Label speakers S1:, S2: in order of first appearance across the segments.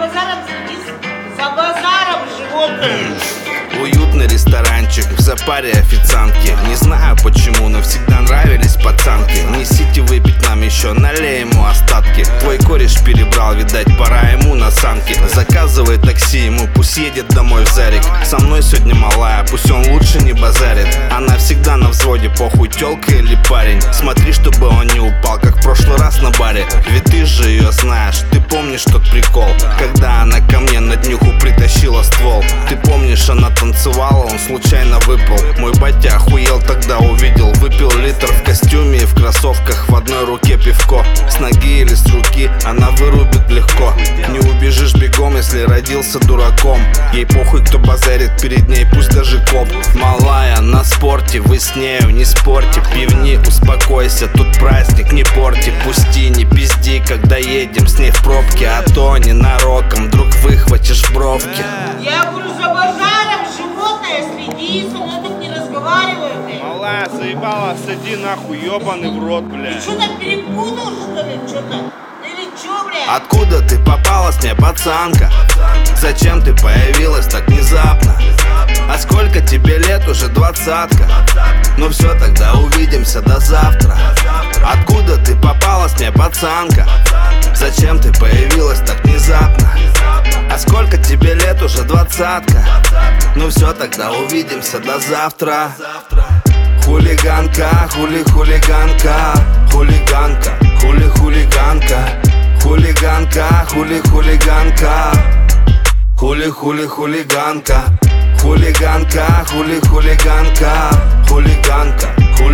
S1: базаром следишь? За базаром, животное.
S2: Уютный ресторанчик, в запаре официантки. Не знаю почему, но всегда нравились пацанки. Несите выпить нам еще, налей ему остатки. Твой кореш перебрал, видать, пора ему на санки. Заказывай такси ему, пусть едет домой в Зарик. Со мной сегодня малая, пусть он лучше не базарит. Она всегда на взводе, похуй, тёлка или парень. Смотри, чтобы он не упал, как в прошлый раз на баре. Ведь ты же ее знаешь, ты помнишь тот прикол, когда она ко мне на днюху притащила ствол. Ты помнишь, она танцевала, он случайно выпал. Мой батя охуел, тогда увидел. Выпил литр в костюме и в кроссовках, в одной руке пивко. С ноги или с руки она вырубит легко. Не убежишь бегом, если родился дураком. Ей похуй, кто базарит перед ней, пусть даже коп. Малая на спорте, вы с нею не спорьте. Пивни, успокойся, тут праздник, не порти. Пусти, не пизди, когда едем с ней в пробке. А то ненароком вдруг выхватишь бровки.
S1: Я говорю, за базаром, животное, следи, со мной так не разговаривай, блядь.
S3: Малая, заебала, сади нахуй, ёбаный в рот,
S1: Ты
S3: блядь.
S1: что там перепутал, что ли, что-то? Или чё, блядь?
S2: Откуда ты попалась мне, пацанка? Зачем ты появилась так внезапно? А сколько тебе лет? Уже 20-ка. Ну все, тогда увидимся до завтра. Откуда ты попалась мне, пацанка? Зачем ты появилась так внезапно? А сколько тебе лет? Уже 20-ка. Ну все, тогда увидимся до завтра. Хулиганка, хулиганка, хулиганка, хулиганка, хулиганка, хулиганка, хулиганка, хулиганка, хулиганка, хулиганка,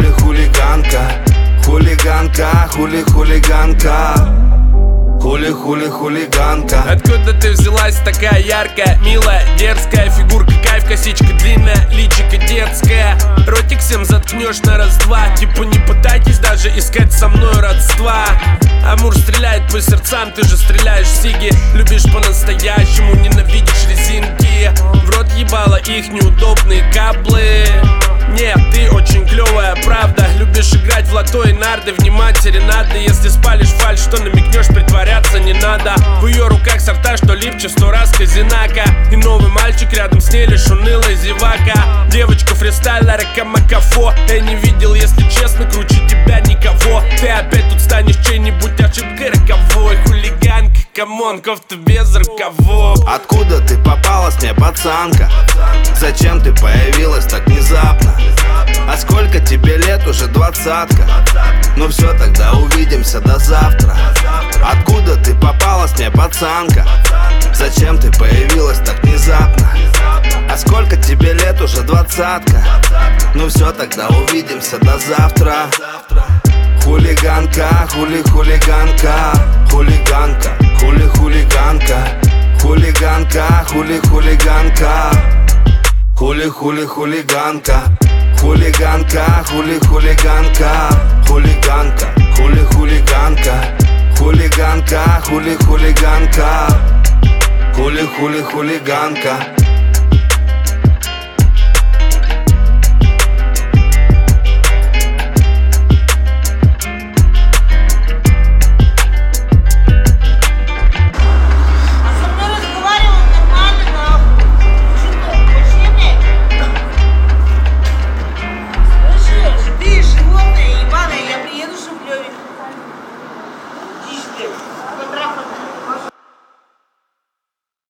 S2: хулиганка, хулиганка. Хулиганка.
S4: Откуда ты взялась такая яркая, милая, дерзкая? Фигурка кайф, косичка длинная, личико детская. Ротик всем заткнешь на раз-два. Типа не пытайтесь даже искать со мной родства. Амур стреляет по сердцам, ты же стреляешь в сиги. Любишь по-настоящему, ненавидишь резинки. В рот ебала их неудобные каблы. Нет, ты очень клевая, правда. Любишь играть в лото и нарды, внимать серенады. Если спалишь фальшь, что намекнешь, притворяться не надо. В ее руках сорта, что липче 100 раз казинака. И новый мальчик рядом с ней лишь унылая зевака. Девочка фристайлера, камакафо. Я не видел, если честно, круче тебя никого. Ты опять тут станешь чей-нибудь ошибкой роковой. Хулиганка, камон, кофта без рукавов.
S2: Откуда ты попалась мне, пацанка? Зачем ты появилась так внезапно? А сколько тебе лет? Уже 20-ка. Ну все, тогда увидимся до завтра. Откуда ты попалась мне, пацанка? Зачем ты появилась так внезапно? А сколько тебе лет? Уже 20-ка. Ну все, тогда увидимся до завтра. Хулиганка, хулиганка, хулиганка, хулиганка, хулиганка, хулиганка, хулиганка, хулиганка, хулиганка, хулиганка, хулиганка, хулиганка, хулиганка.